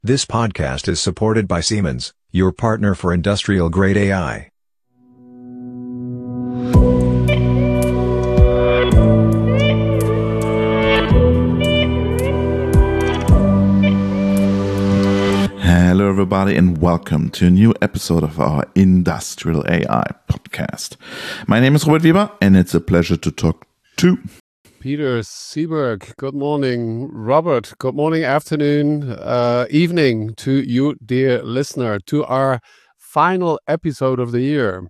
This podcast is supported by Siemens, your partner for industrial-grade AI. Hello everybody and welcome to a new episode of our Industrial AI podcast. My name is Robert Weber and it's a pleasure to talk to Peter Seeberg. Good morning, Robert. Good morning, afternoon, evening to you, dear listener, to our final episode of the year.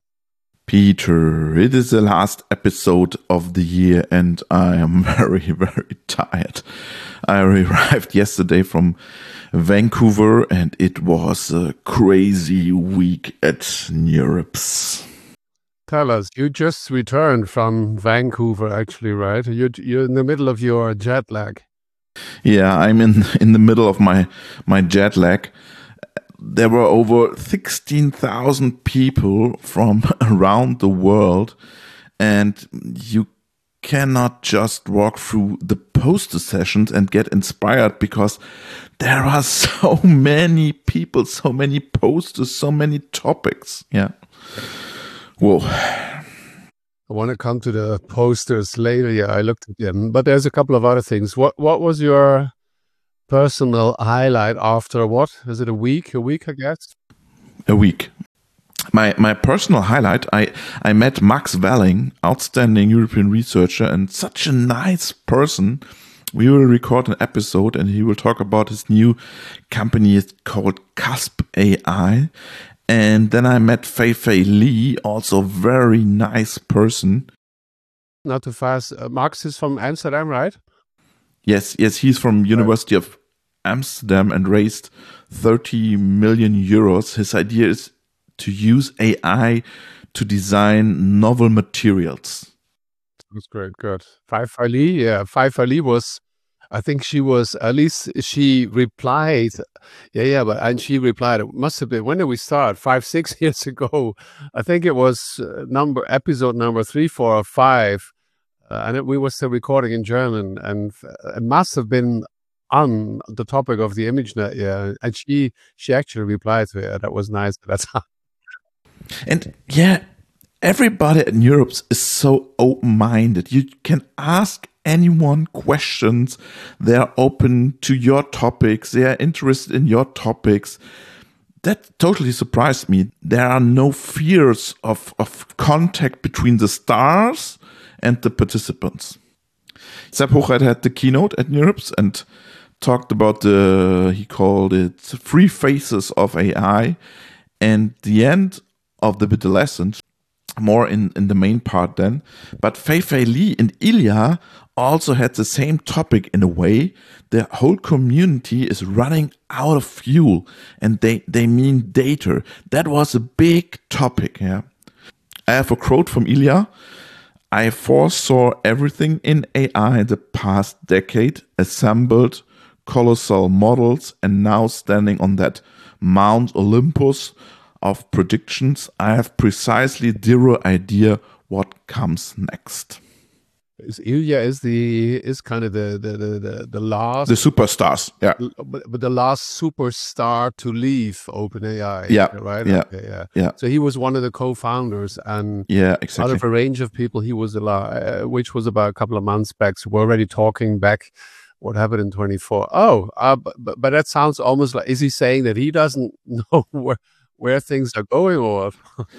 Peter. It is the last episode of the year and I am very, very tired. I arrived yesterday from Vancouver and it was a crazy week at NeurIPS. Tell us, you just returned from Vancouver, actually, right? You're in the middle of your jet lag. Yeah, I'm in the middle of my jet lag. There were over 16,000 people from around the world, and you cannot just walk through the poster sessions and get inspired because there are so many people, so many posters, so many topics. Yeah. Whoa. I want to come to the posters later. Yeah, I looked at them, but there's a couple of other things. What was your personal highlight after what? Is it a week? A week, I guess? A week. My personal highlight, I met Max Welling, outstanding European researcher and such a nice person. We will record an episode and he will talk about his new company. It's called Cusp AI. And then I met Fei-Fei Li, also very nice person. Not too fast. Max is from Amsterdam, right? Yes, he's from University of Amsterdam and raised 30 million euros. His idea is to use AI to design novel materials. That's great, good. Fei-Fei Li, yeah. Fei-Fei Li was, I think she was, at least she replied. And she replied, it must have been, when did we start? 5-6 years ago. I think it was episode number 3, 4, or 5. And we were still recording in German, and it must have been on the topic of the ImageNet, yeah. And she actually replied to it. That was nice at that time. And yeah, everybody at NeurIPS is so open-minded. You can ask anyone questions. They're open to your topics. They are interested in your topics. That totally surprised me. There are no fears of contact between the stars and the participants. Sepp Hochreiter had the keynote at NeurIPS and talked about he called it 3 phases of AI. And the end of the lessons, more in the main part then. But Fei-Fei Li and Ilya also had the same topic in a way. The whole community is running out of fuel and they mean data. That was a big topic. Yeah. I have a quote from Ilya. I foresaw everything in AI the past decade, assembled colossal models, and now standing on that Mount Olympus of predictions, I have precisely zero idea what comes next. Ilya is kind of the last, the superstars, yeah, but the last superstar to leave OpenAI, yeah, right, yeah, okay, yeah. So he was one of the co-founders, and yeah, exactly. Out of a range of people, he was which was about a couple of months back. So we're already talking back. What happened in 24? But that sounds almost like, is he saying that he doesn't know where things are going, or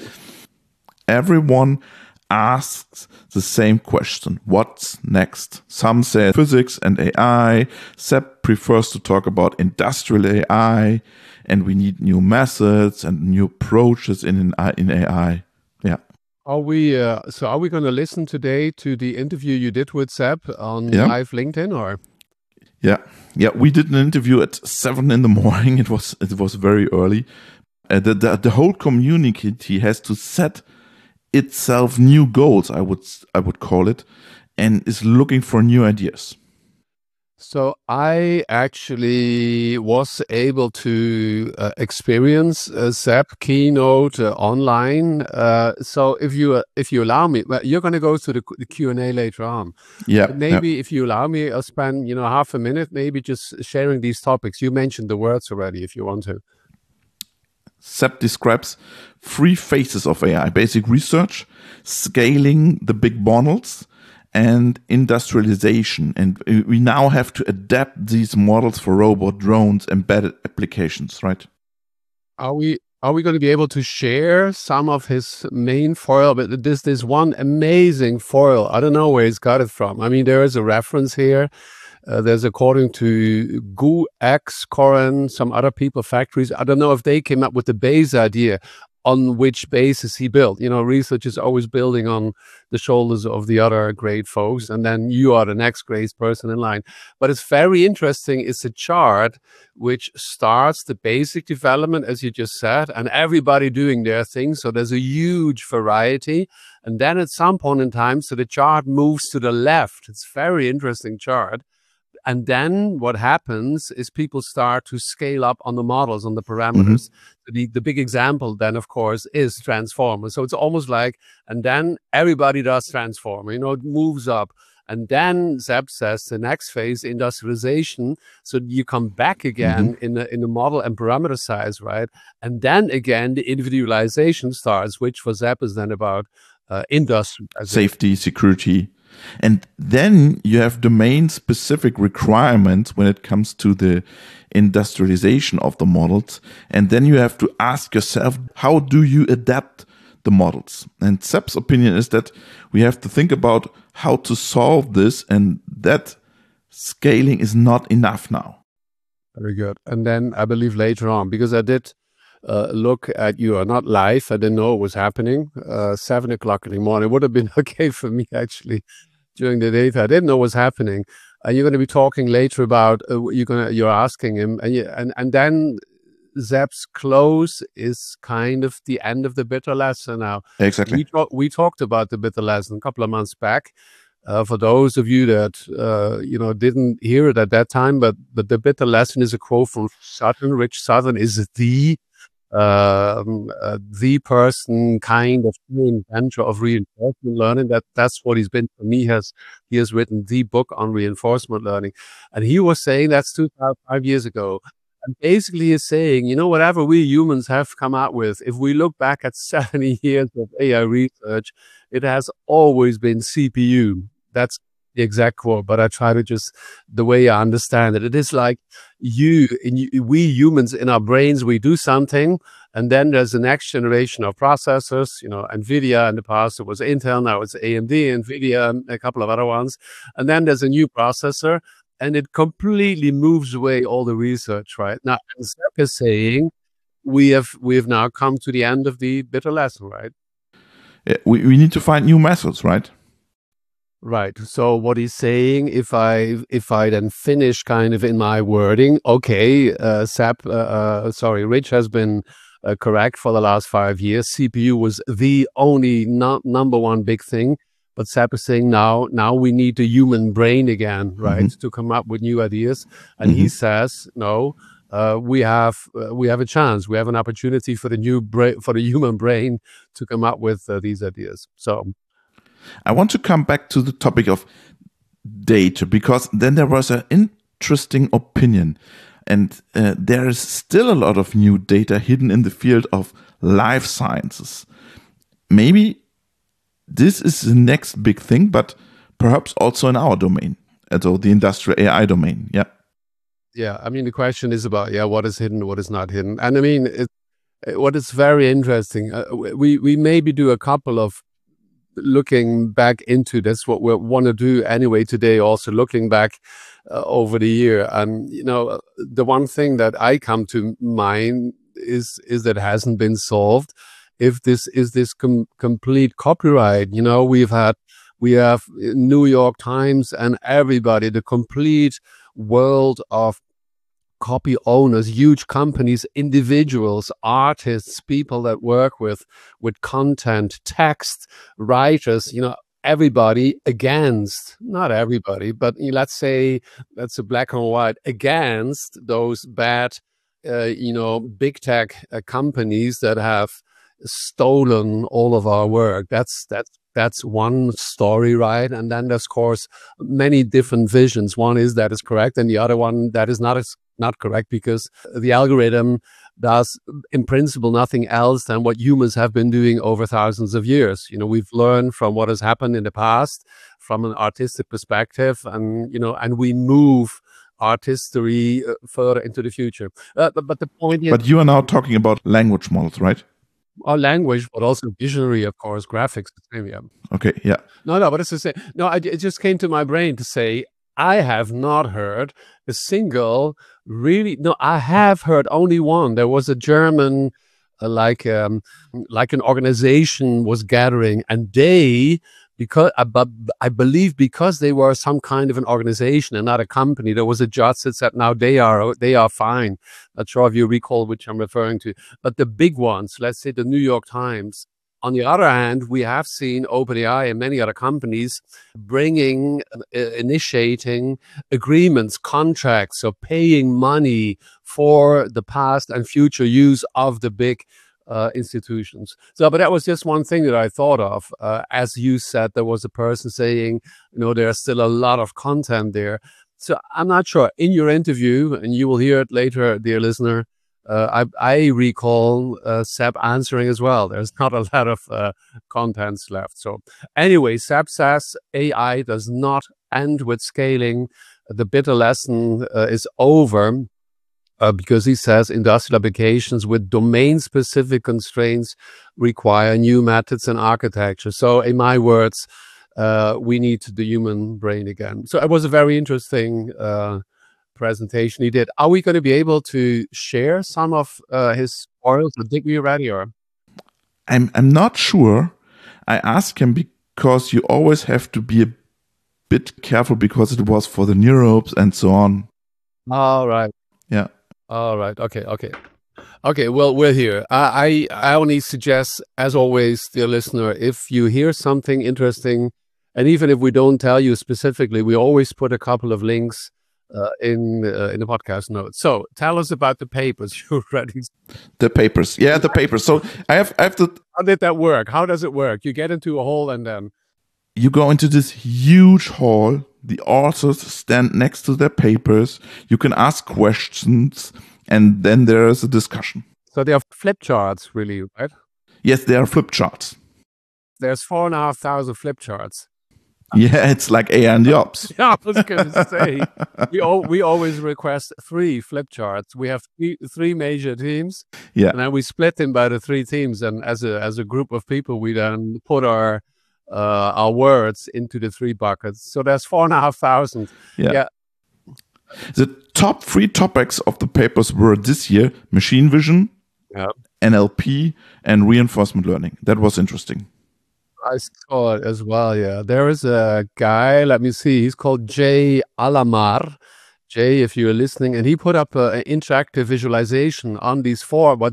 everyone asks the same question: what's next? Some say physics and AI. Sepp prefers to talk about industrial AI, and we need new methods and new approaches in AI. Yeah. Are we going to listen today to the interview you did with Sepp on live LinkedIn, or? Yeah. We did an interview at 7 in the morning. It was very early. The whole community has to set itself new goals, I would call it, and is looking for new ideas. So I actually was able to experience SAP Keynote online. So if you allow me, well, you're going to go to the Q&A later on. Yeah, But yeah. maybe if you allow me, I'll spend half a minute, maybe just sharing these topics. You mentioned the words already, if you want to. SAP describes three phases of AI: basic research, scaling the big models, and industrialization. And we now have to adapt these models for robot, drones, embedded applications, right? Are we going to be able to share some of his main foil? But this one amazing foil. I don't know where he's got it from. I mean, there is a reference here. There's according to Gu X, Coren, some other people, factories. I don't know if they came up with the base idea on which basis he built. Research is always building on the shoulders of the other great folks, and then you are the next great person in line. But it's very interesting. It's a chart which starts the basic development, as you just said, and everybody doing their thing. So there's a huge variety. And then at some point in time, so the chart moves to the left. It's a very interesting chart. And then what happens is people start to scale up on the models, on the parameters. The big example then, of course, is Transformer. So it's almost like, and then everybody does Transformer, it moves up. And then Zeb says the next phase, industrialization. So you come back again in the model and parameter size, right? And then again, the individualization starts, which for Zeb is then about industry. Safety, security. And then you have domain-specific requirements when it comes to the industrialization of the models. And then you have to ask yourself, how do you adapt the models? And Seb's opinion is that we have to think about how to solve this, and that scaling is not enough now. Very good. And then I believe later on, because I did look at you are not live. I didn't know it was happening. 7 o'clock in the morning. It would have been okay for me actually during the day. I didn't know what was happening. And you're going to be talking later about you're asking him, and then Zeb's close is kind of the end of the bitter lesson now. Exactly. We talked about the bitter lesson a couple of months back. For those of you that didn't hear it at that time, but the bitter lesson is a quote from Sutton. Rich Sutton is the person kind of inventor of reinforcement learning. That's what he's been for me. He has written the book on reinforcement learning, and he was saying that's 5 years ago. And basically he's saying, whatever we humans have come out with, if we look back at 70 years of AI research, it has always been CPU. That's the exact quote, but I try to just, the way I understand it, it is like we humans in our brains, we do something, and then there's the next generation of processors, NVIDIA in the past, it was Intel, now it's AMD, NVIDIA, a couple of other ones. And then there's a new processor, and it completely moves away all the research, right? Now, Zeb is saying we have now come to the end of the bitter lesson, right? Yeah, we need to find new methods, right? Right. So what he's saying, if I then finish kind of in my wording, okay, Rich has been correct for the last 5 years. CPU was the only number one big thing. But Zeb is saying now we need the human brain again, right, to come up with new ideas. And he says, no, we have a chance. We have an opportunity for the human brain to come up with these ideas. So I want to come back to the topic of data, because then there was an interesting opinion, and there is still a lot of new data hidden in the field of life sciences. Maybe this is the next big thing, but perhaps also in our domain, so the industrial AI domain. Yeah. Yeah. I mean, the question is about, what is hidden, what is not hidden. And I mean, what is very interesting, we maybe do a couple of looking back into this, what we want to do anyway today, also looking back over the year. And, the one thing that I come to mind is that hasn't been solved. If this is this complete copyright, we have New York Times and everybody, the complete world of copy owners, huge companies, individuals, artists, people that work with content, text, writers, everybody against, not everybody, but let's say that's a black and white, against those bad, big tech companies that have stolen all of our work. That's one story, right? And then there's, of course, many different visions. One is that is correct, and the other one that is not correct, because the algorithm does, in principle, nothing else than what humans have been doing over thousands of years. We've learned from what has happened in the past, from an artistic perspective, and we move art history further into the future. But the point is, But you are now talking about language models, right? our language, but also visionary, of course, graphics, the same, yeah. Okay, yeah. No, but it's the same. No, it just came to my brain to say, I have not heard a single I have heard only one. There was a German, like an organization was gathering, and I believe because they were some kind of an organization and not a company, there was a judge that said, now they are fine. Not sure if you recall which I'm referring to, but the big ones, let's say the New York Times. On the other hand, we have seen OpenAI and many other companies initiating agreements, contracts, so paying money for the past and future use of the big institutions. But that was just one thing that I thought of. As you said, there was a person saying, there's still a lot of content there. So I'm not sure. In your interview, and you will hear it later, dear listener, I recall Seb answering as well. There's not a lot of contents left. So anyway, Seb says AI does not end with scaling. The bitter lesson is over. Because he says industrial applications with domain-specific constraints require new methods and architecture. So in my words, we need the human brain again. So it was a very interesting presentation he did. Are we going to be able to share some of his spoils? I think we're ready. Or I'm not sure. I asked him because you always have to be a bit careful because it was for the neurobes and so on. All right. Yeah. All right. Okay. Well, we're here. I only suggest, as always, dear listener, if you hear something interesting, and even if we don't tell you specifically, we always put a couple of links in the podcast notes. So tell us about the papers you ready. The papers. Yeah, the papers. So I have to. How did that work? How does it work? You get into a hall and then you go into this huge hall. The authors stand next to their papers. You can ask questions, and then there is a discussion. So they are flip charts, really, right? Yes, they are flip charts. There's 4,500 flip charts. Yeah, it's like AI and the Ops. Yeah, I was going to say, we always request 3 flip charts. We have three major teams, yeah, and then we split them by the 3 teams. And as a group of people, we then put our words into the 3 buckets. So there's 4,500. Yeah. The top 3 topics of the papers were this year: machine vision, NLP, and reinforcement learning. That was interesting. I saw it as well, yeah. There is a guy, let me see, he's called Jay Alamar. Jay, if you're listening, and he put up an interactive visualization on these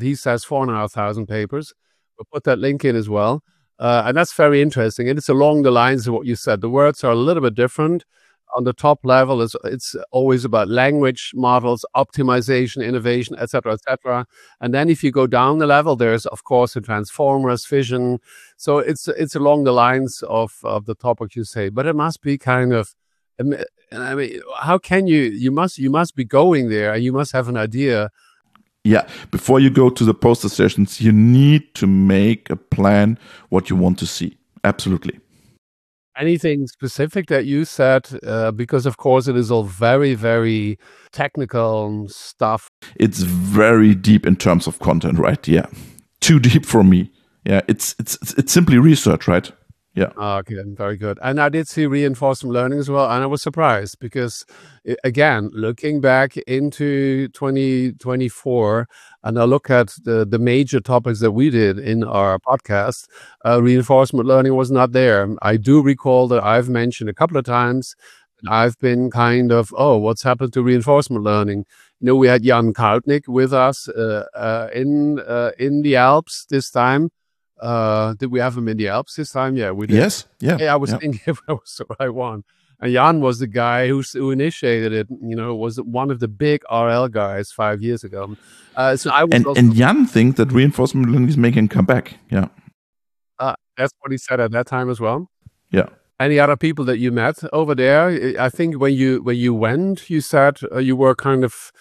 4,500 papers. We'll put that link in as well. And that's very interesting. And it's along the lines of what you said. The words are a little bit different. On the top level, it's always about language models, optimization, innovation, etc., etc. And then if you go down the level, there's, of course, the transformers, vision. So it's along the lines of the topic you say. But it must be kind of, I mean, how can you must be going there, and you must have an idea. Yeah, before you go to the poster sessions, you need to make a plan what you want to see. Absolutely. Anything specific that you said? Because, of course, it is all very, very technical stuff. It's very deep in terms of content, right? Yeah. Too deep for me. Yeah, it's simply research, right? Yeah. Okay, very good. And I did see reinforcement learning as well, and I was surprised because, again, looking back into 2024, and I look at the major topics that we did in our podcast, reinforcement learning was not there. I do recall that I've mentioned a couple of times, I've been kind of, what's happened to reinforcement learning? We had Jan Kaltnik with us in the Alps this time. Did we have him in the Alps this time? Yeah, we did. Yes. Yeah. Yeah, I was Yeah. thinking if I was the right one. And Jan was the guy who initiated it. Was one of the big RL guys 5 years ago. So I was also, And Jan thinks that reinforcement learning is making a comeback. Yeah. that's what he said at that time as well. Yeah. Any other people that you met over there? I think when you went, you said you were kind of,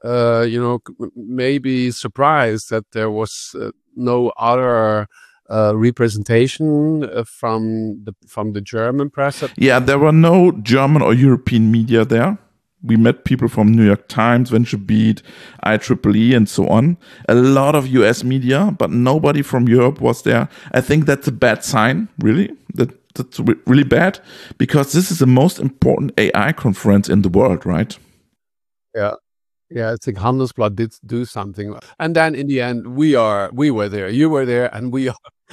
maybe surprised that there was no other representation from the German press. Yeah, there were no German or European media there. We met people from New York Times, VentureBeat, IEEE, and so on. A lot of US media, but nobody from Europe was there. I think that's a bad sign, really. That's really bad, because this is the most important AI conference in the world, right? Yeah. Yeah, I think Handelsblatt did do something. And then in the end, we were there, you were there, and we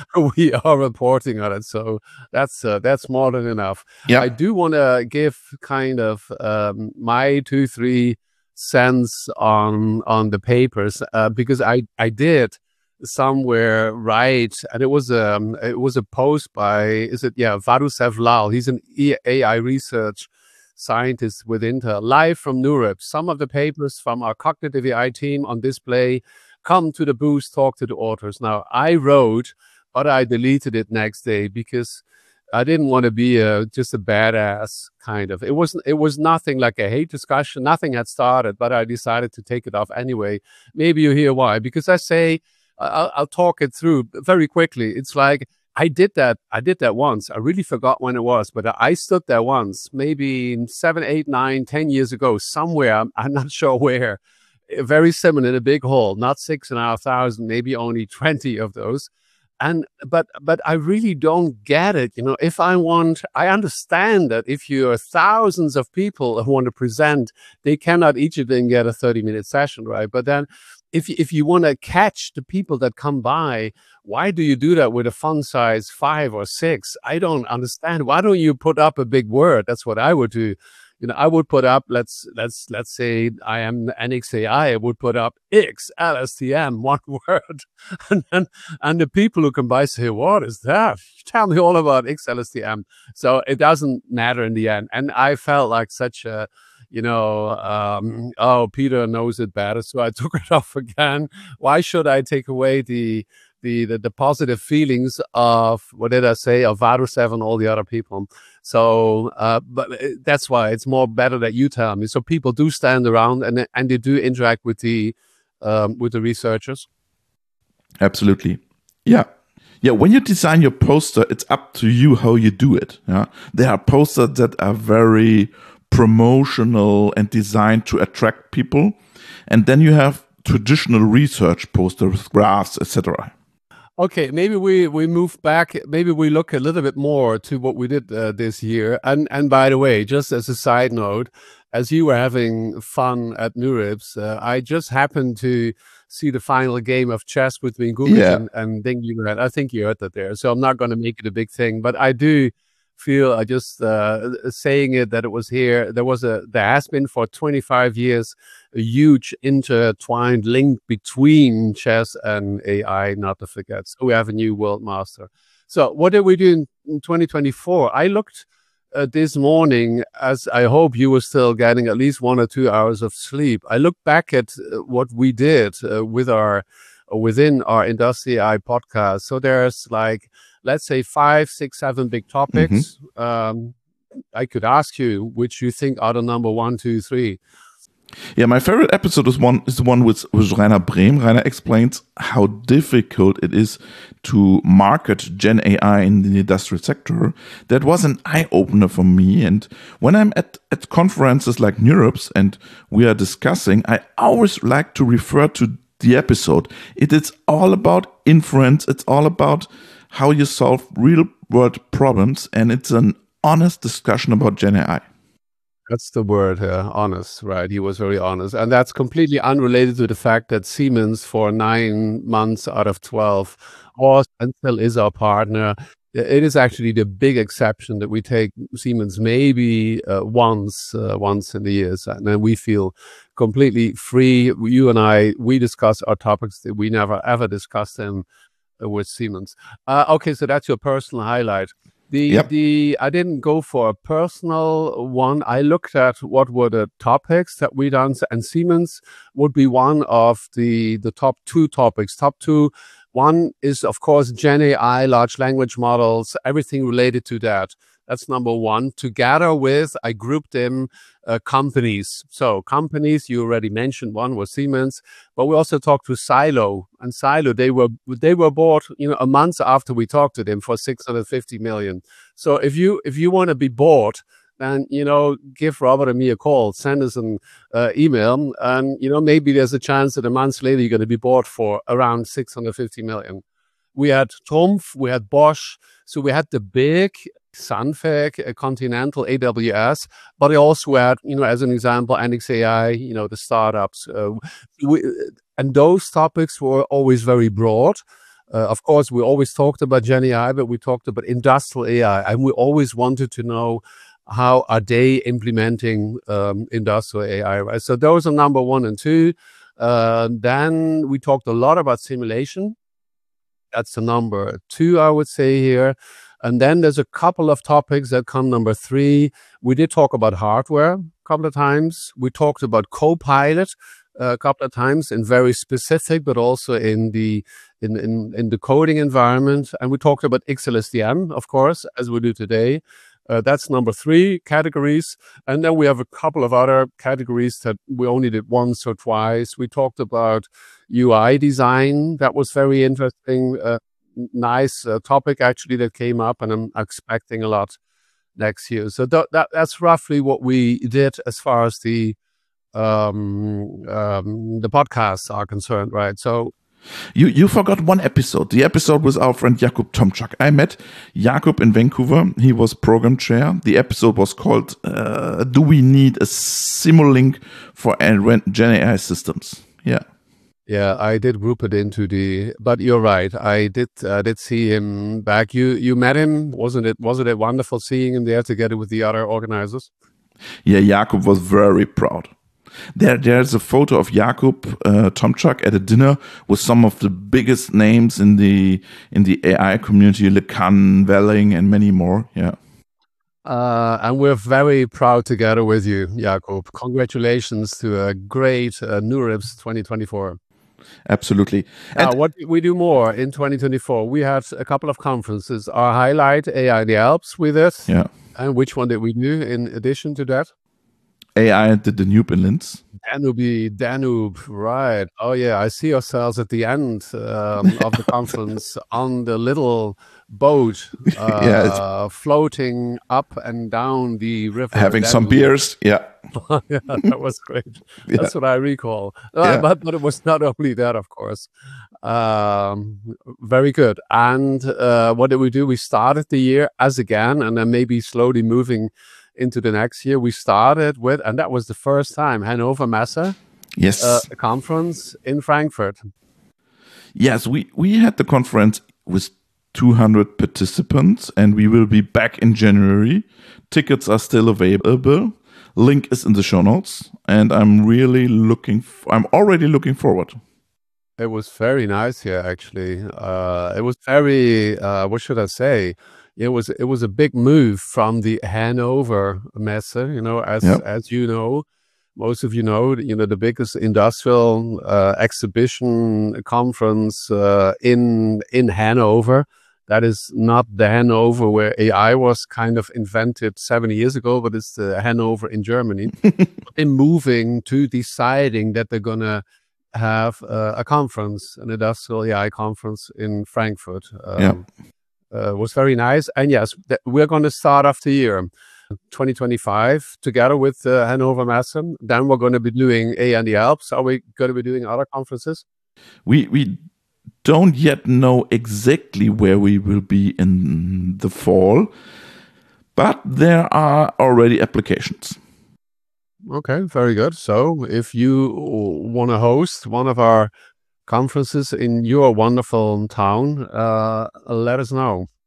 are reporting on it. So that's more than enough. Yeah. I do want to give kind of my 2-3 cents on the papers, because I did somewhere write, and it was a post by Varusev Lal. He's an AI research scientist with Intel, live from NeurIPS. Some of the papers from our cognitive AI team on display. Come to the booth, talk to the authors. Now, I wrote, but I deleted it next day because I didn't want to be just a badass kind of. It was nothing like a hate discussion. Nothing had started, but I decided to take it off anyway. Maybe you hear why. Because I say, I'll talk it through very quickly. It's like, I did that once. I really forgot when it was, but I stood there once, maybe 7, 8, 9, 10 years ago, somewhere. I'm not sure where. Very similar in a big hall, not 6,500, maybe only 20 of those. But I really don't get it. If I understand that if you are thousands of people who want to present, they cannot each of them get a 30-minute session, right? But then if you want to catch the people that come by, why do you do that with a font size 5 or 6? I don't understand. Why don't you put up a big word? That's what I would do. I would put up, let's say I am NXAI, I would put up X LSTM, one word. and the people who come by say, what is that? Tell me all about X LSTM. So it doesn't matter in the end. And I felt like such a, Peter knows it better, so I took it off again. Why should I take away the positive feelings of, what did I say, of Varusev and all the other people? So, but that's why it's more better that you tell me. So people do stand around and they do interact with the researchers. Absolutely. Yeah. Yeah, when you design your poster, it's up to you how you do it. Yeah, there are posters that are very promotional and designed to attract people, and then you have traditional research posters with graphs, etc. Okay, maybe we move back. Maybe we look a little bit more to what we did this year. And by the way, just as a side note, as you were having fun at NeurIPS, I just happened to see the final game of chess between Gugic and Ding Yuan. I think you heard that there. So I'm not going to make it a big thing, but I do feel, I just saying it, that it was here. There has been for 25 years a huge intertwined link between chess and AI, not to forget. So we have a new world master. So what did we do in 2024? I looked this morning, as I hope you were still getting at least 1 or 2 hours of sleep. I looked back at what we did within our Industry AI podcast. So there's like, let's say 5, 6, 7 big topics. I could ask you which you think are the number 1, 2, 3. Yeah, my favorite episode is the one with Rainer Brehm. Rainer explains how difficult it is to market Gen AI in the industrial sector. That was an eye-opener for me. And when I'm at conferences like NeurIPS and we are discussing, I always like to refer to the episode. It is all about inference. It's all about how you solve real-world problems. And it's an honest discussion about Gen AI. That's the word, honest, right? He was very honest. And that's completely unrelated to the fact that Siemens, for 9 months out of 12, was and still is our partner. It is actually the big exception that we take Siemens maybe once in the years. And then we feel completely free. You and I, we discuss our topics that we never, ever discussed them with Siemens. Okay, so that's your personal highlight. I didn't go for a personal one. I looked at what were the topics that we done, and Siemens would be one of the top two topics. Top two. One is, of course, Gen AI, large language models, everything related to that. That's number one. Together with, I grouped them companies. So companies, you already mentioned one was Siemens, but we also talked to Silo. And Silo, they were bought, a month after we talked to them for 650 million. So if you want to be bought, then give Robert and me a call, send us an email, and maybe there's a chance that a month later you're going to be bought for around 650 million. We had Trumpf, we had Bosch, so we had the big Sunfag, Continental, AWS, but I also had, as an example, NXAI, the startups. And those topics were always very broad. Of course, we always talked about Gen AI, but we talked about industrial AI, and we always wanted to know how are they implementing industrial AI, right? So those are number one and two. Then we talked a lot about simulation. That's the number two, I would say here. And then there's a couple of topics that come number three. We did talk about hardware a couple of times. We talked about Copilot a couple of times, in very specific, but also in the coding environment. And we talked about XLSDM, of course, as we do today. That's number three categories. And then we have a couple of other categories that we only did once or twice. We talked about UI design. That was very interesting. Nice topic, actually, that came up, and I'm expecting a lot next year. So that's roughly what we did as far as the podcasts are concerned, right? So You forgot one episode. The episode with our friend Jakub Tomczak. I met Jakub in Vancouver. He was program chair. The episode was called "Do We Need a Simulink for Gen AI Systems?" Yeah, I did group it into but you're right. I did see him back. You met him, wasn't it wonderful seeing him there together with the other organizers? Yeah, Jakub was very proud. There's a photo of Jakub Tomczak at a dinner with some of the biggest names in the AI community, LeCun, Welling, and many more. Yeah. And we're very proud together with you, Jakub. Congratulations to a great NeurIPS 2024. Absolutely. Now, what did we do more in 2024? We had a couple of conferences. Our highlight, AI in the Alps with it. Yeah. And which one did we do in addition to that? AI did the Danube in Linz. Danube, right. Oh, yeah. I see ourselves at the end of the conference on the little boat floating up and down the river. Having some beers. Yeah. Yeah, that was great. That's what I recall. But it was not only that, of course. Very good. And what did we do? We started the year as again, and then maybe slowly moving into the next year. We started with, and that was the first time, Hannover Messe. Yes. A conference in Frankfurt. Yes, we had the conference with 200 participants, and we will be back in January. Tickets are still available. Link is in the show notes, and I'm already looking forward. It was very nice here, actually. It was very, what should I say? It was a big move from the Hannover Messe, as you know, most of you know, the biggest industrial exhibition conference in Hanover. That is not the Hanover where AI was kind of invented 70 years ago, but it's the Hanover in Germany. They're moving to deciding that they're going to have a conference, an industrial AI conference in Frankfurt. Was very nice. And yes, we're going to start off the year 2025 together with Hannover Messe. Then we're going to be doing AI in the Alps. Are we going to be doing other conferences? We don't yet know exactly where we will be in the fall, but there are already applications. Okay, very good. So if you want to host one of our conferences in your wonderful town, let us know.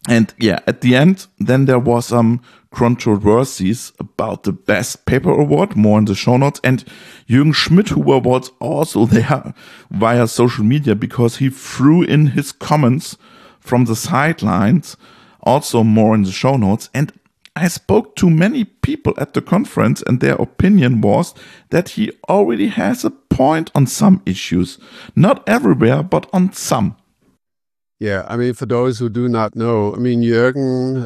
And yeah, at the end, then there was some controversies about the best paper award, more in the show notes. And Jürgen Schmidhuber was also there via social media because he threw in his comments from the sidelines, also more in the show notes. And I spoke to many people at the conference, and their opinion was that he already has a point on some issues. Not everywhere, but on some. Yeah, I mean, for those who do not know, I mean, Jürgen,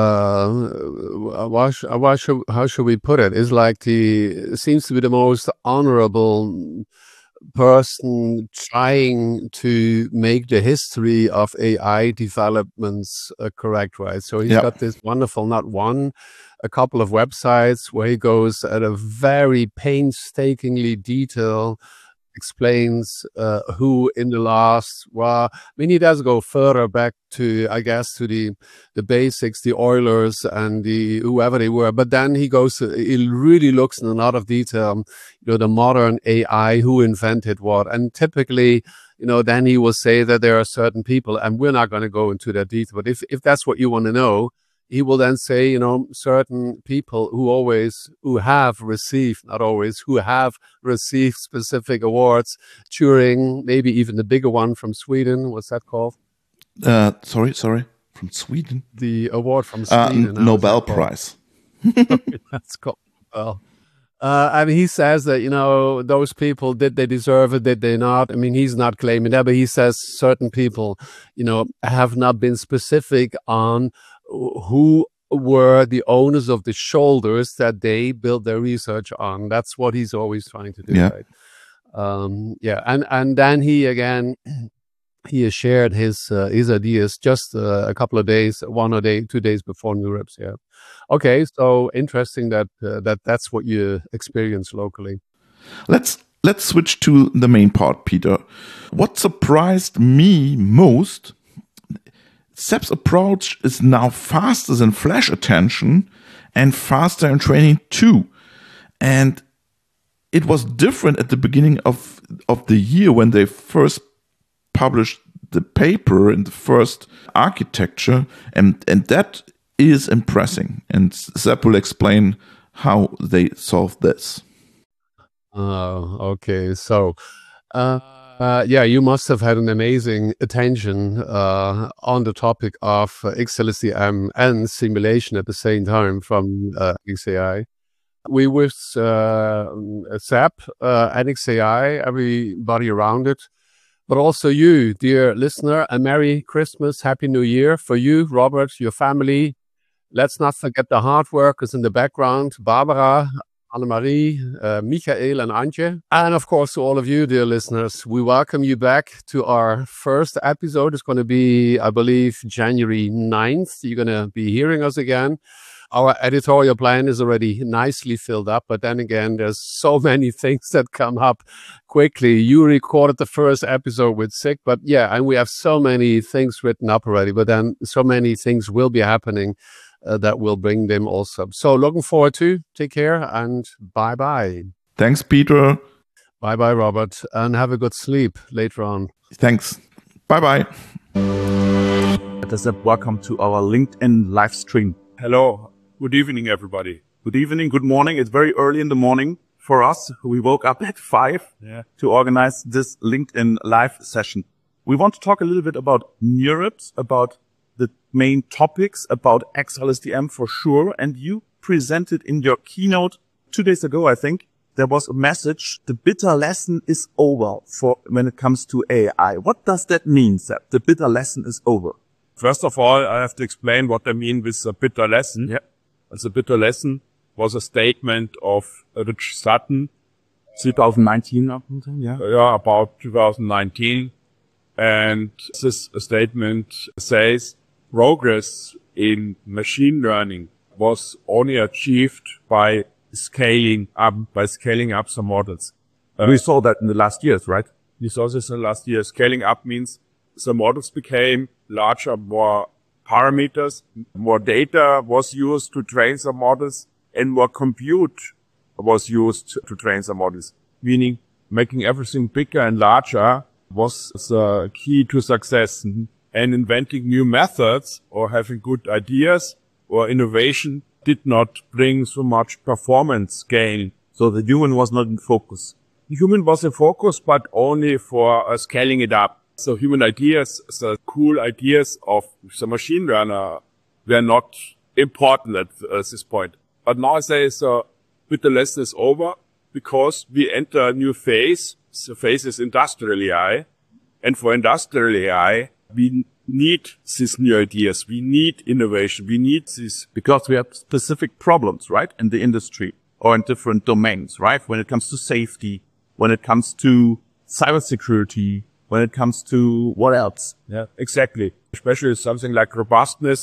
how should we put it? Is like seems to be the most honorable person trying to make the history of AI developments correct, right? So he's got this wonderful, not one, a couple of websites where he goes at a very painstakingly detailed explains who in the last, well, I mean, he does go further back to, I guess, to the basics, the Oilers and the whoever they were. But then he really looks in a lot of detail, the modern AI, who invented what. And typically, then he will say that there are certain people, and we're not going to go into that detail, but if that's what you want to know, he will then say, certain people who have received specific awards during maybe even the bigger one from Sweden. What's that called? Sorry, from Sweden. The award from Sweden. Nobel Prize. That's called Nobel. And he says that, those people, did they deserve it? Did they not? I mean, he's not claiming that, but he says certain people, have not been specific on who were the owners of the shoulders that they built their research on. That's what he's always trying to do, right? And then he has shared his ideas just a couple of days, 2 days before NeurIPS. Yeah. Okay, so interesting that's what you experience locally. Let's switch to the main part, Peter. What surprised me most, SEP's approach is now faster than flash attention and faster in training too. And it was different at the beginning of the year when they first published the paper in the first architecture. And that is impressive. And SEP will explain how they solved this. Okay. So, you must have had an amazing attention on the topic of XLSTM and simulation at the same time from XAI. We with SEP, NXAI, everybody around it, but also you, dear listener, a Merry Christmas, Happy New Year for you, Robert, your family. Let's not forget the hard workers in the background, Barbara, Annemarie, Michael and Antje. And of course, to all of you, dear listeners, we welcome you back to our first episode. It's going to be, I believe, January 9th. You're going to be hearing us again. Our editorial plan is already nicely filled up, but then again, there's so many things that come up quickly. You recorded the first episode with Sick, but yeah, and we have so many things written up already, but then so many things will be happening that will bring them also. So looking forward to. Take care and bye-bye. Thanks, Peter. Bye-bye, Robert. And have a good sleep later on. Thanks. Bye-bye. Welcome to our LinkedIn live stream. Hello. Good evening, everybody. Good evening. Good morning. It's very early in the morning for us. We woke up at 5 to organize this LinkedIn live session. We want to talk a little bit about NeurIPS, about the main topics, about XLSTM for sure. And you presented in your keynote 2 days ago, I think, there was a message, the bitter lesson is over for when it comes to AI. What does that mean, Sepp? The bitter lesson is over. First of all, I have to explain what I mean with a bitter lesson. Yeah. The bitter lesson was a statement of Rich Sutton. 2019 or something, yeah. Yeah, about 2019. And this statement says progress in machine learning was only achieved by scaling up some models. We saw that in the last years, right? We saw this in the last year. Scaling up means the models became larger, more parameters, more data was used to train the models, and more compute was used to train the models. Meaning making everything bigger and larger was the key to success. and inventing new methods or having good ideas or innovation did not bring so much performance gain. So the human was not in focus. The human was in focus, but only for scaling it up. So human ideas, the cool ideas of the machine learner were not important at this point. But nowadays, with the lesson is over because we enter a new phase. The phase is industrial AI. And for industrial AI, we need these new ideas. We need innovation. We need this. Because we have specific problems, right? In the industry or in different domains, right? When it comes to safety, when it comes to cybersecurity, when it comes to what else? Yeah, exactly. Especially something like robustness.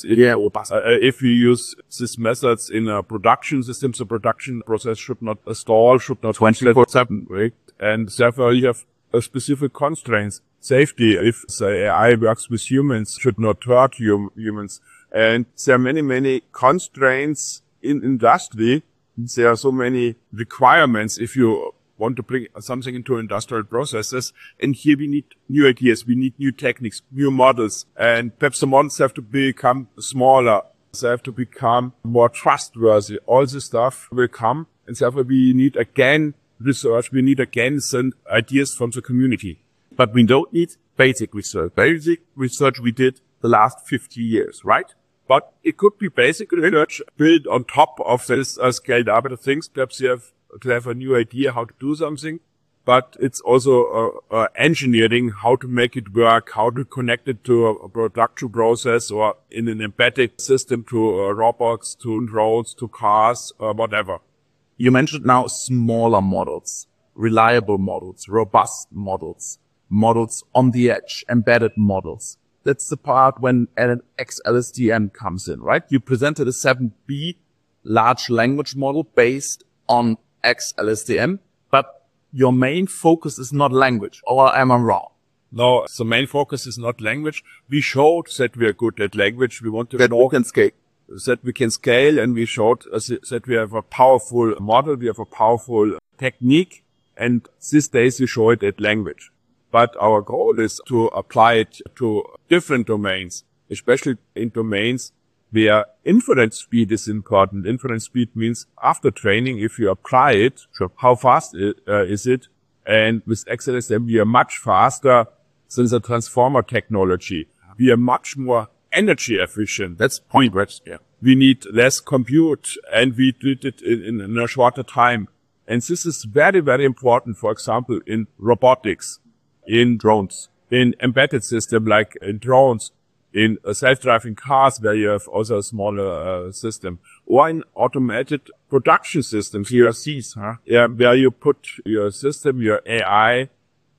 If you use these methods in a production system, the production process should not stall, should not 24/7, right? And therefore you have specific constraints. Safety, if the AI works with humans, should not hurt humans. And there are many, many constraints in industry. There are so many requirements if you want to bring something into industrial processes. And here we need new ideas. We need new techniques, new models. And perhaps the models have to become smaller. They have to become more trustworthy. All this stuff will come. And therefore we need again research. We need again some ideas from the community. But we don't need basic research. Basic research we did the last 50 years, right? But it could be basic research built on top of this scaled up things. Perhaps you have to have a new idea how to do something, but it's also engineering, how to make it work, how to connect it to a production process or in an embedded system to robots, to drones, to cars, whatever. You mentioned now smaller models, reliable models, robust models, models on the edge, embedded models. That's the part when an XLSTM comes in, right? You presented a 7B large language model based on XLSTM, but your main focus is not language, or am I wrong? No, the main focus is not language. We showed that we are good at language. We want to that we can scale. That we can scale, and we showed that we have a powerful model, we have a powerful technique, and these days we show it at language. But our goal is to apply it to different domains, especially in domains where inference speed is important. Inference speed means after training, if you apply it, how fast is it? And with XLSTM, we are much faster than the transformer technology. We are much more energy efficient. That's point, right? Yeah. We need less compute, and we did it in a shorter time. And this is very, very important, for example, in robotics, in drones, in embedded system like in drones, in self-driving cars where you have also a smaller system, or in automated production systems, PLCs, where you put your system, your AI,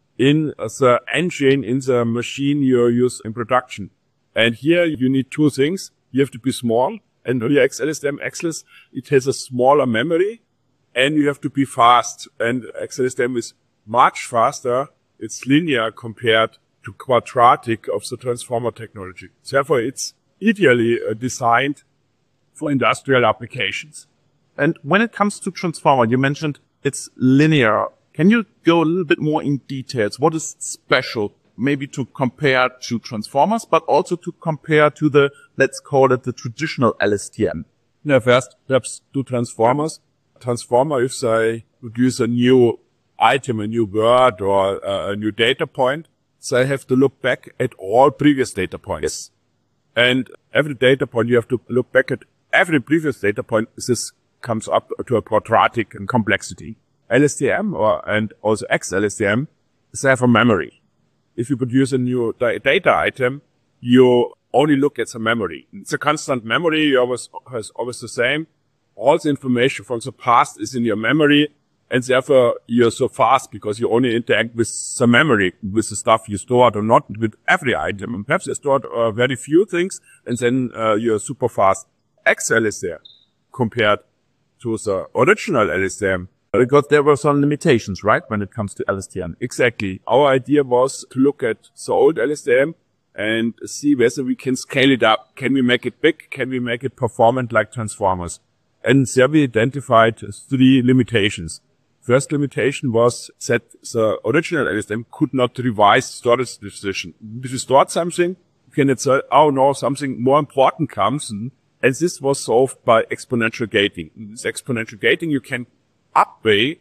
in the engine, in the machine you use in production. And here you need two things. You have to be small, and your XLSTM Axis, it has a smaller memory, and you have to be fast. And XLSTM is much faster. It's linear compared to quadratic of the transformer technology. Therefore, it's ideally designed for industrial applications. And when it comes to transformer, you mentioned it's linear. Can you go a little bit more in details? What is special, maybe to compare to transformers, but also to compare to the, let's call it the traditional LSTM? Yeah, first, perhaps to transformers. Transformer, if they produce a new item, a new word, or a new data point, they have to look back at all previous data points. Yes. And every data point, you have to look back at every previous data point. This comes up to a quadratic in complexity. LSTM and also XLSTM, they have a memory. If you produce a new data item, you only look at the memory. It's a constant memory. Has always the same. All the information from the past is in your memory. And therefore, you're so fast because you only interact with the memory, with the stuff you stored or not with every item. And perhaps you stored very few things, and then you're super fast. XLSTM compared to the original LSTM. Because there were some limitations, right, when it comes to LSTM. Exactly. Our idea was to look at the old LSTM and see whether we can scale it up. Can we make it big? Can we make it performant like transformers? And there we identified 3 limitations. First limitation was that the original LSTM could not revise storage decision. If you stored something, you can it say, oh no, something more important comes. And this was solved by exponential gating. This exponential gating you can upweigh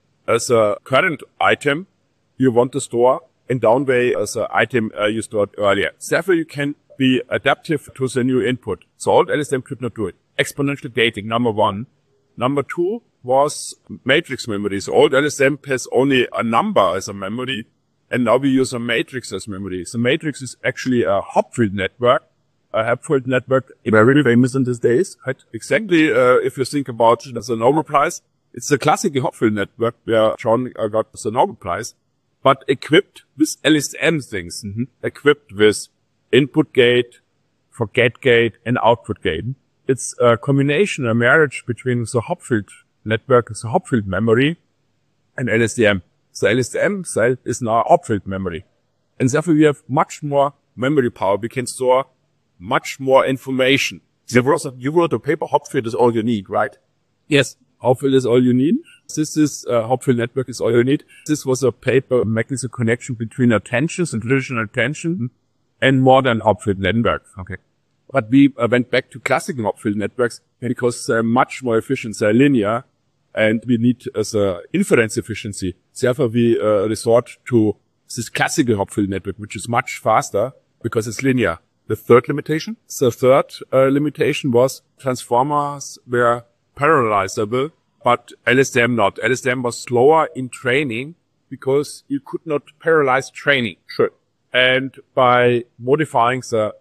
as a current item you want to store and downweigh as an item you stored earlier. Therefore, you can be adaptive to the new input. So old LSTM could not do it. Exponential gating, number one. Number two was matrix memory. So old LSTM has only a number as a memory, and now we use a matrix as memory. So matrix is actually a Hopfield network. A Hopfield network, very famous in these days. Right? Exactly, if you think about the Nobel Prize, it's the classic Hopfield network where John got the Nobel Prize, but equipped with LSTM things, equipped with input gate, forget gate, and output gate. It's a combination, a marriage between the Hopfield network, the Hopfield memory, and LSTM. The LSTM cell is now Hopfield memory. And therefore we have much more memory power. We can store much more information. You wrote a paper, Hopfield is all you need, right? Yes, Hopfield is all you need. This is Hopfield network is all you need. This was a paper making the connection between attentions and traditional attention and modern Hopfield network. Okay. But we went back to classical Hopfield networks because they're much more efficient. They're linear and we need as a inference efficiency. Therefore, we resort to this classical Hopfield network, which is much faster because it's linear. The third limitation? The third limitation was transformers were parallelizable, but LSTM not. LSTM was slower in training because you could not parallelize training. Sure. And by modifying the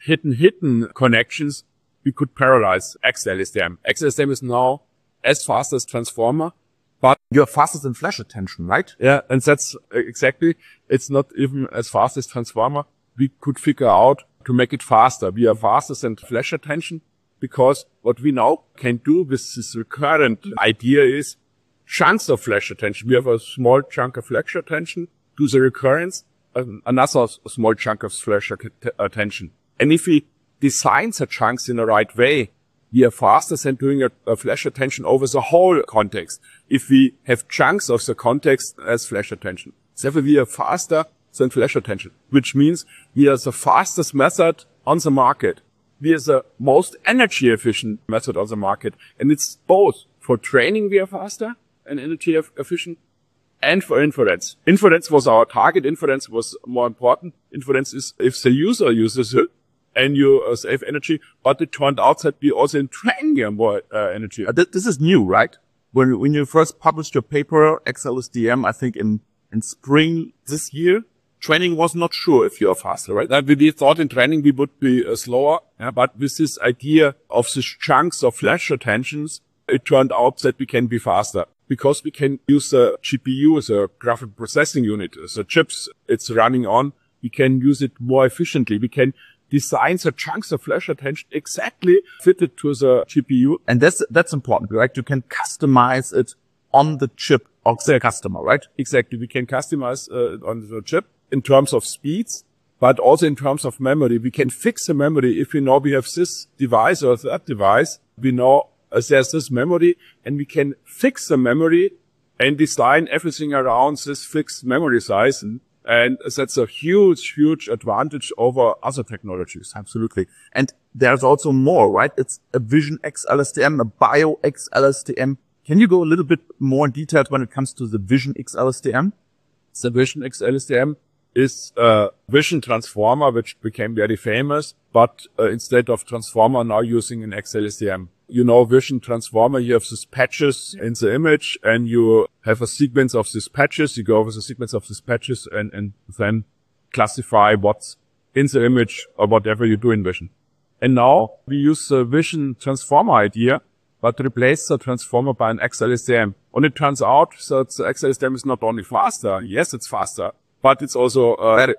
hidden connections, we could parallelize XLSTM. XLSTM is now as fast as transformer, but you're faster than flash attention, right? Yeah, and that's exactly, it's not even as fast as transformer. We could figure out to make it faster. We are faster than flash attention because what we now can do with this recurrent idea is chunks of flash attention. We have a small chunk of flash attention, do the recurrence, another small chunk of flash attention. And if we design the chunks in the right way, we are faster than doing a flash attention over the whole context. If we have chunks of the context as flash attention. Therefore, we are faster than flash attention, which means we are the fastest method on the market. We are the most energy efficient method on the market. And it's both for training we are faster and energy efficient and for inference. Inference was our target. Inference was more important. Inference is if the user uses it and you save energy, but it turned out that we also in training get more energy. This is new, right? When you first published your paper, XLSTM, I think in spring this year, training was not sure if you're faster, right? That we thought in training we would be slower, but with this idea of these chunks of flash attentions, it turned out that we can be faster because we can use the GPU as a graphical processing unit, as the chips it's running on. We can use it more efficiently. We can design the chunks of flash attention exactly fitted to the GPU. And that's important, right? You can customize it on the chip of the customer, right? Exactly. We can customize on the chip in terms of speeds, but also in terms of memory. We can fix the memory. If we know we have this device or that device, we know there's this memory and we can fix the memory and design everything around this fixed memory size. And that's a huge, huge advantage over other technologies. Absolutely. And there's also more, right? It's a Vision XLSTM, a Bio XLSTM. Can you go a little bit more in detail when it comes to the Vision XLSTM? The Vision XLSTM is a Vision transformer, which became very famous, but instead of transformer, now using an XLSTM. You know, Vision transformer, you have these patches in the image and you have a sequence of these patches. You go over the sequence of these patches and then classify what's in the image or whatever you do in Vision. And now we use the Vision transformer idea, but replace the transformer by an XLSTM. And it turns out that the XLSTM is not only faster. Yes, it's faster, but it's also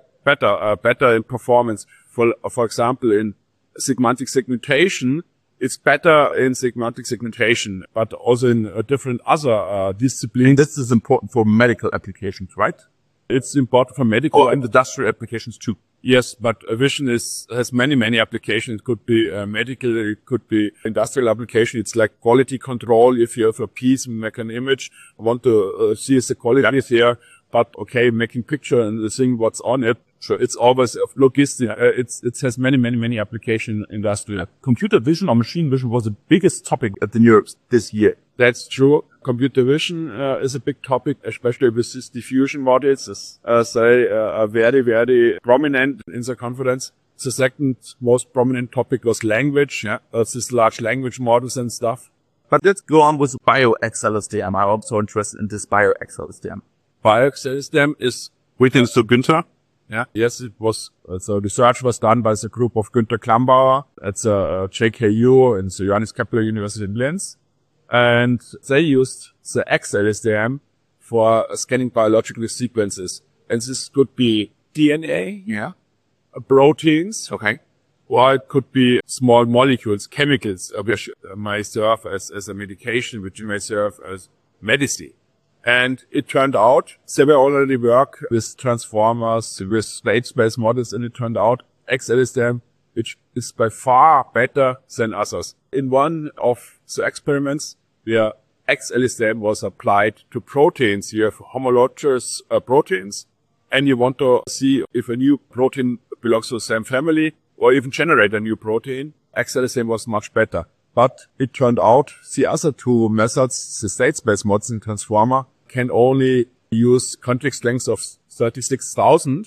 better in performance. For example, in semantic segmentation, it's better in semantic segmentation, but also in different other disciplines. This is important for medical applications, right? It's important for medical and industrial applications too. Yes, but Vision has many applications. It could be medical, it could be industrial application. It's like quality control. If you have a piece, make an image, I want to see if the quality is here. but okay, making picture and the thing what's on it. So it's always logistic. It has many application in industry. Computer vision or machine vision was the biggest topic at the NeurIPS this year. That's true. Computer vision is a big topic, especially with these diffusion models. They are very prominent in the conference. The second most prominent topic was language. These large language models and stuff. But let's go on with BioXLSTM. I'm also interested in this BioXLSTM. BioXLSTM is Within Sir Günther. Yeah. Yes, it was. So research was done by the group of Günther Klambauer at the JKU in the Johannes Kepler University in Linz. And they used the XLSTM for scanning biological sequences. And this could be DNA, proteins, Okay. or it could be small molecules, chemicals, which may serve as a medication, which may serve as medicine. And it turned out they were already work with transformers, with state space models, and it turned out XLSTM, which is by far better than others. In one of the experiments where XLSTM was applied to proteins, you have homologous proteins, and you want to see if a new protein belongs to the same family or even generate a new protein. XLSTM was much better. But it turned out the other two methods, the state space models and transformer, can only use context lengths of 36,000,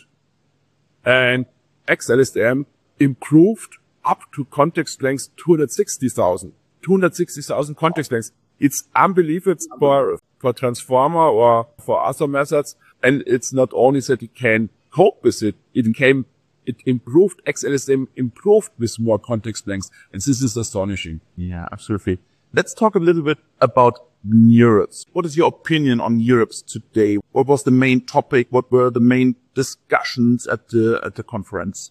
and XLSTM improved up to context lengths 260,000. 260,000 context lengths. It's unbelievable for transformer or for other methods. And it's not only that it can cope with it, it improved, XLSTM improved with more context lengths. And this is astonishing. Yeah, absolutely. Let's talk a little bit about NeurIPS. What is your opinion on NeurIPS today? What was the main topic? What were the main discussions at the conference?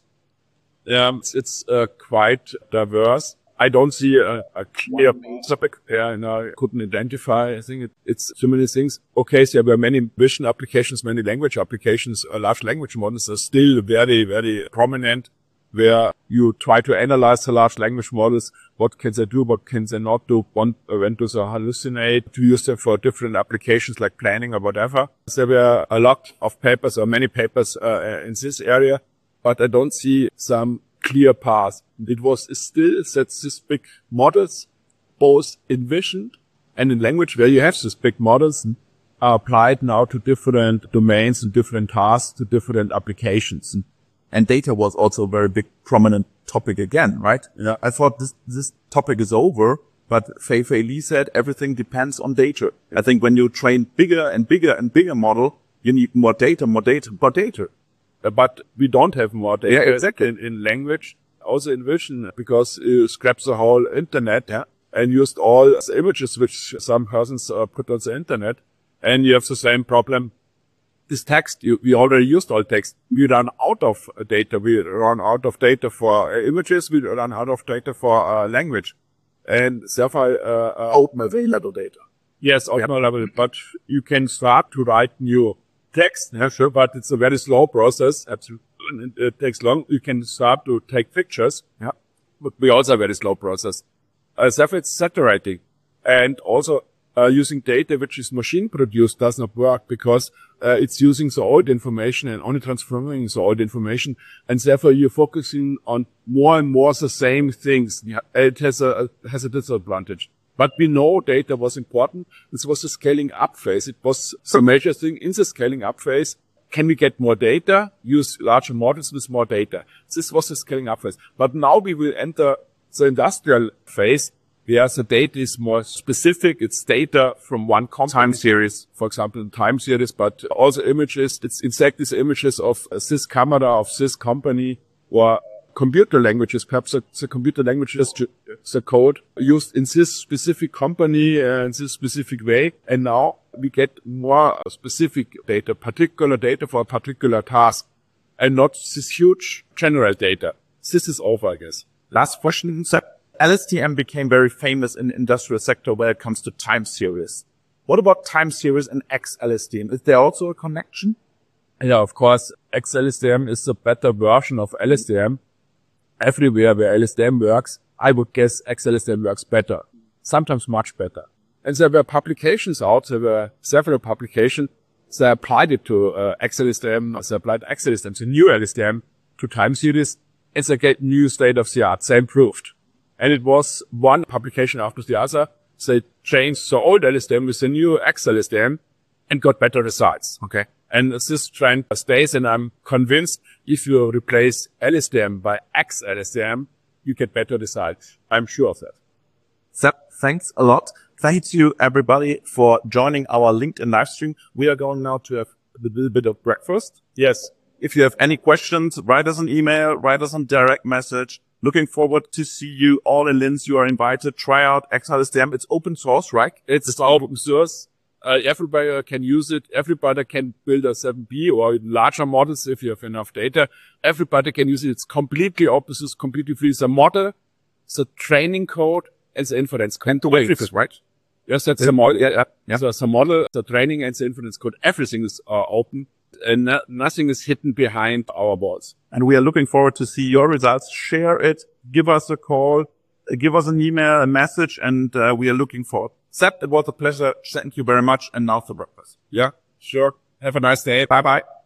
It's quite diverse. I don't see a clear topic. I couldn't identify. I think it's too many things. Okay, so there were many vision applications, many language applications. Large language models are still very prominent, where you try to analyze the large language models. What can they do? What can they not do? When do they hallucinate? To use them for different applications like planning or whatever. There were a lot of papers or many papers in this area, but I don't see some clear path. It was still that these big models, both in vision and in language, where you have these big models, are applied now to different domains and different tasks, to different applications. And data was also a very big prominent topic again, right? Yeah. I thought this topic is over, but Fei Li said everything depends on data. I think when you train bigger and bigger model, you need more data. But we don't have more data. Yeah, exactly. In language, also in vision, because you scrapped the whole internet and used all the images which some persons put on the internet, and you have the same problem. This text, we already used all text. We run out of data. We run out of data for images. We run out of data for language. And therefore, open available data. Yes, open available. But you can start to write new text. Yeah, sure. But it's a very slow process. Absolutely. It takes long. You can start to take pictures. Yeah. But we also have a very slow process. Therefore, it's saturating. And also, using data which is machine produced does not work because it's using the old information and only transforming the old information, and therefore you're focusing on more and more the same things. Yeah, it has a disadvantage. But we know data was important. This was the scaling up phase. It was the major thing in the scaling up phase. Can we get more data? Use larger models with more data. This was the scaling up phase. But now we will enter the industrial phase, where the data is more specific. It's data from one company. Time series. For example, time series, but also images. It's exactly the images of this camera of this company, or computer languages. Perhaps the computer language is the code used in this specific company in this specific way. And now we get more specific data, particular data for a particular task, and not this huge general data. This is over, I guess. Last question, Sepp. LSTM became very famous in the industrial sector when it comes to time series. What about time series and XLSTM? Is there also a connection? Yeah, of course. XLSTM is a better version of LSTM. Everywhere where LSTM works, I would guess XLSTM works better. Sometimes much better. And there were publications out. There were several publications they applied it to XLSTM, they applied XLSTM, the new LSTM to time series, and they get new state of the art. They improved. And it was one publication after the other. They changed the old LSTM with the new XLSTM and got better results. Okay. And this trend stays, and I'm convinced if you replace LSTM by XLSTM, you get better results. I'm sure of that. Sepp, thanks a lot. Thank you, everybody, for joining our LinkedIn live stream. We are going now to have a little bit of breakfast. Yes. If you have any questions, write us an email, write us a direct message. Looking forward to see you all in Linz. You are invited. Try out XLSTM. It's open source, right? It's open source. Everybody can use it. Everybody can build a 7B or larger models if you have enough data. Everybody can use it. It's completely open source, completely free. The model, the training code, and the inference code. And the weights, right? Yes, that's the model. Yeah. So the model, the training, and the inference code, everything is open, and nothing is hidden behind our walls. And we are looking forward to see your results. Share it. Give us a call. Give us an email, a message, and we are looking forward. Sepp, it was a pleasure. Thank you very much. And now for breakfast. Yeah, sure. Have a nice day. Bye-bye.